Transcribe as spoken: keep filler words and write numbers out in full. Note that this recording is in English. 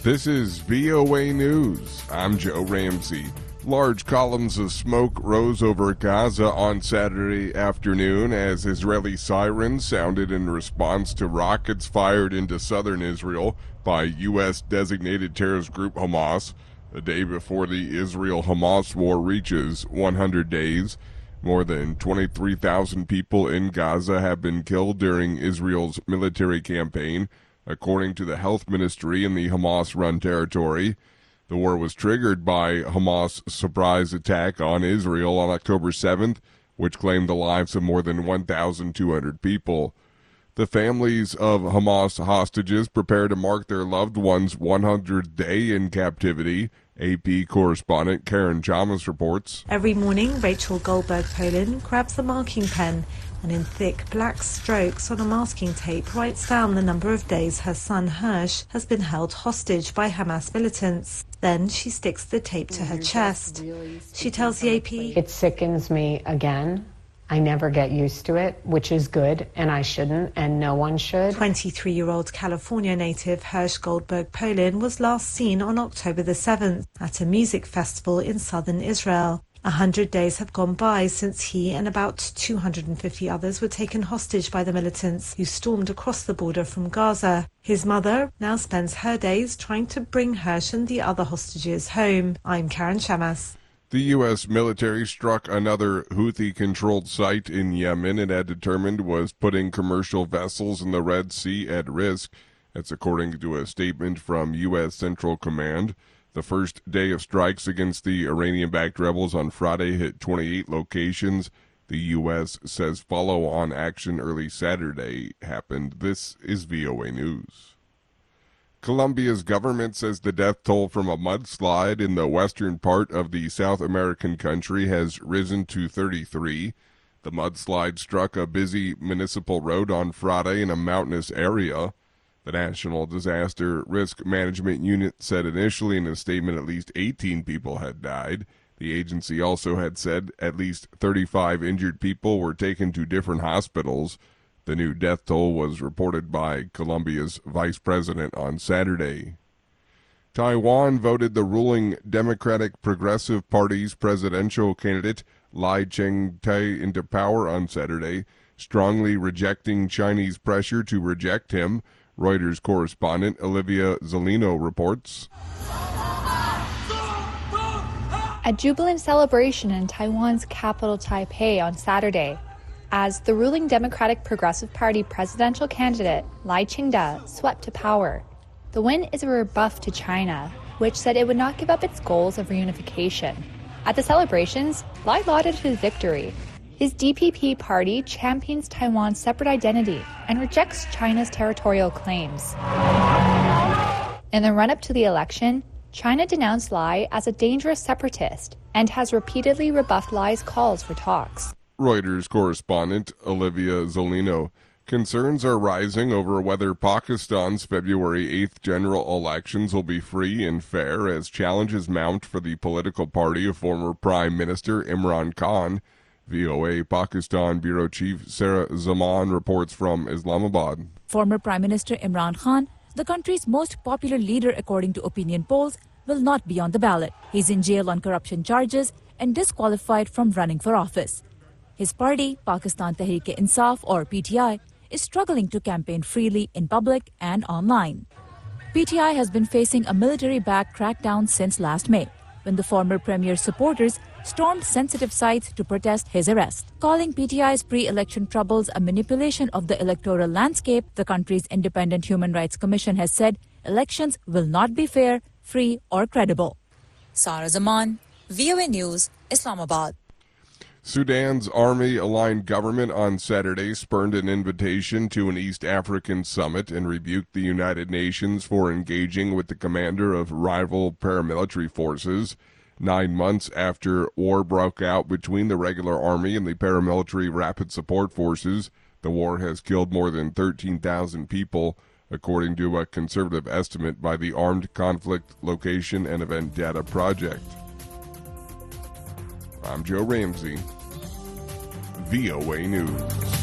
This is V O A News. I'm Joe Ramsey. Large columns of smoke rose over Gaza on Saturday afternoon as Israeli sirens sounded in response to rockets fired into southern Israel by U S designated terrorist group Hamas. The day before the Israel-Hamas war reaches one hundred days, more than twenty-three thousand people in Gaza have been killed during Israel's military campaign, according to the health ministry in the Hamas-run territory. The war was triggered by Hamas' surprise attack on Israel on October seventh, which claimed the lives of more than one thousand two hundred people. The families of Hamas hostages prepare to mark their loved ones' one hundredth day in captivity. A P correspondent Karen Chalmers reports. Every morning, Rachel Goldberg-Polin grabs a marking pen and in thick black strokes on a masking tape writes down the number of days her son Hirsch has been held hostage by Hamas militants. Then she sticks the tape to her chest. She tells the A P, "It sickens me again. I never get used to it, which is good, and I shouldn't, and no one should." twenty-three-year-old California native Hirsch Goldberg-Polin was last seen on October the seventh at a music festival in southern Israel. A hundred days have gone by since he and about two hundred fifty others were taken hostage by the militants who stormed across the border from Gaza. His mother now spends her days trying to bring Hirsch and the other hostages home. I'm Karen Shamas. The U S military struck another Houthi-controlled site in Yemen it had determined was putting commercial vessels in the Red Sea at risk. That's according to a statement from U S Central Command. The first day of strikes against the Iranian-backed rebels on Friday hit twenty-eight locations. The U S says follow-on action early Saturday happened. This is V O A News. Colombia's government says the death toll from a mudslide in the western part of the South American country has risen to thirty-three. The mudslide struck a busy municipal road on Friday in a mountainous area. The National Disaster Risk Management Unit said initially in a statement at least eighteen people had died. The agency also had said at least thirty-five injured people were taken to different hospitals. The new death toll was reported by Colombia's vice president on Saturday. Taiwan voted the ruling Democratic Progressive Party's presidential candidate Lai Ching-te into power on Saturday, strongly rejecting Chinese pressure to reject him. Reuters correspondent Olivia Zolino reports. A jubilant celebration in Taiwan's capital Taipei on Saturday, as the ruling Democratic Progressive Party presidential candidate Lai Ching-te swept to power. The win is a rebuff to China, which said it would not give up its goals of reunification. At the celebrations, Lai lauded his victory. His D P P party champions Taiwan's separate identity and rejects China's territorial claims. In the run-up to the election, China denounced Lai as a dangerous separatist and has repeatedly rebuffed Lai's calls for talks. Reuters correspondent Olivia Zolino. Concerns are rising over whether Pakistan's February eighth general elections will be free and fair as challenges mount for the political party of former Prime Minister Imran Khan. V O A Pakistan Bureau Chief Sarah Zaman reports from Islamabad. Former Prime Minister Imran Khan, the country's most popular leader according to opinion polls, will not be on the ballot. He's in jail on corruption charges and disqualified from running for office. His party, Pakistan Tehreek-e-Insaf or P T I, is struggling to campaign freely in public and online. P T I has been facing a military-backed crackdown since last May, when the former premier's supporters stormed sensitive sites to protest his arrest. Calling P T I's pre-election troubles a manipulation of the electoral landscape, the country's independent human rights commission has said elections will not be fair, free or credible. Sarah Zaman, V O A News, Islamabad. Sudan's army-aligned government on Saturday spurned an invitation to an East African summit and rebuked the United Nations for engaging with the commander of rival paramilitary forces. Nine months after war broke out between the regular army and the paramilitary rapid support forces, the war has killed more than thirteen thousand people, according to a conservative estimate by the Armed Conflict Location and Event Data Project. I'm Joe Ramsey, V O A News.